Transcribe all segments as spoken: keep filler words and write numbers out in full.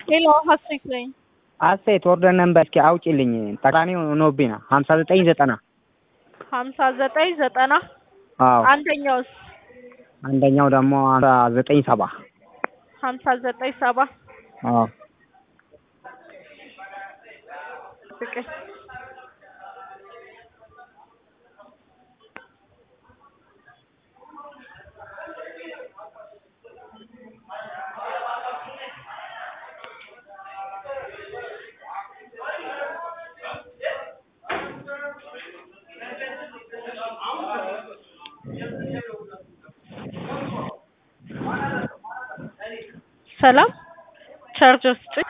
ሄሎ ሀሴት ነኝ። ሀሴት ኦርደር ነምበር እስኪ አውጪልኝ። ተቃራኒው ሆኖብኝ ነው። ሀምሳ ዘጠኝ ዘጠና ሀምሳ ዘጠኝ ዘጠና አዎ። አንደኛውስ? አንደኛው ደግሞ ሀምሳ ዘጠኝ ሰባ ሀምሳ ዘጠኝ ሰባ አዎ። ፍቅር ሰላም ቻርጀር ስጭኝ።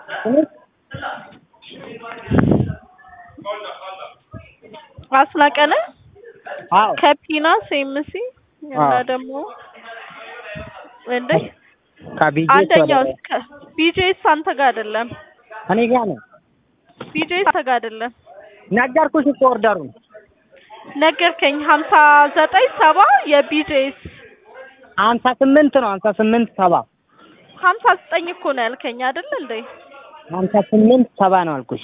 አስናቀነ አዎ ከፒና ሴምሲ እና ደግሞ እንዴ ከቢጄ አንደኛው ቢጄስ አንተ ጋር አይደለም፣ እኔ ጋር ነው። ቢጄስ አንተ ጋር አይደለም። ነገርኩሽ እኮ ኦርደሩን ነገርከኝ። ሀምሳ ዘጠኝ ሰባ የቢጄስ ሀምሳ ስምንት ነው። ሀምሳ ስምንት ሰባ ሀምሳ ዘጠኝ እኮ ነው ያልከኝ አይደል እንዴ? ሀምሳ ስምንት ሰባ ነው አልኩሽ።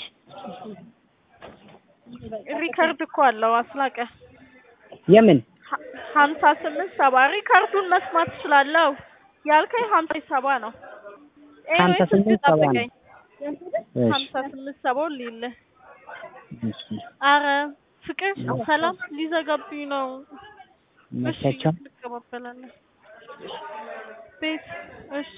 ሪከርድ እኮ አለው አስናቀ። የምን ሀምሳ ስምንት ሰባ ሪከርዱን መስማት እችላለሁ። ያልከኝ ሀምሳ ሰባ ነው። ሀምሳ ስምንት ሰባ ነው። ሀምሳ ስምንት ሰባው ሊል አረ ፍቅር ሰላም ሊዘጋብኝ ነው። እሺ ልቀበላለሁ ቤት እሺ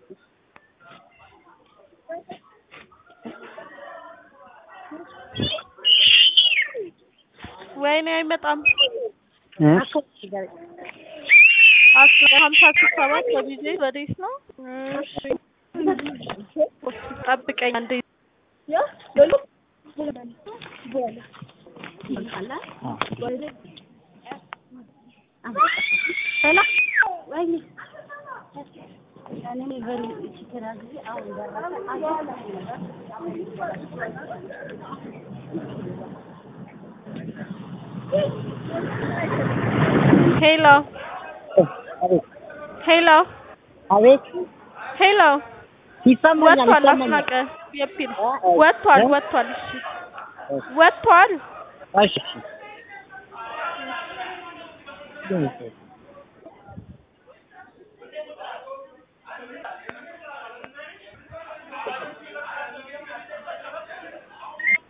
ወይኔ አይመጣም። አስራ ሀምሳ ሰባት በቢዜ በዴስ ነው። እሺ ጠብቀኝ አንዴ። ሄሎ ሄሎ አቤት ሄሎ ይሰማኛል። ወጥቷል። አስናቀ የፒል ወጥቷል ወጥቷል። እሺ ወጥቷል። እሺ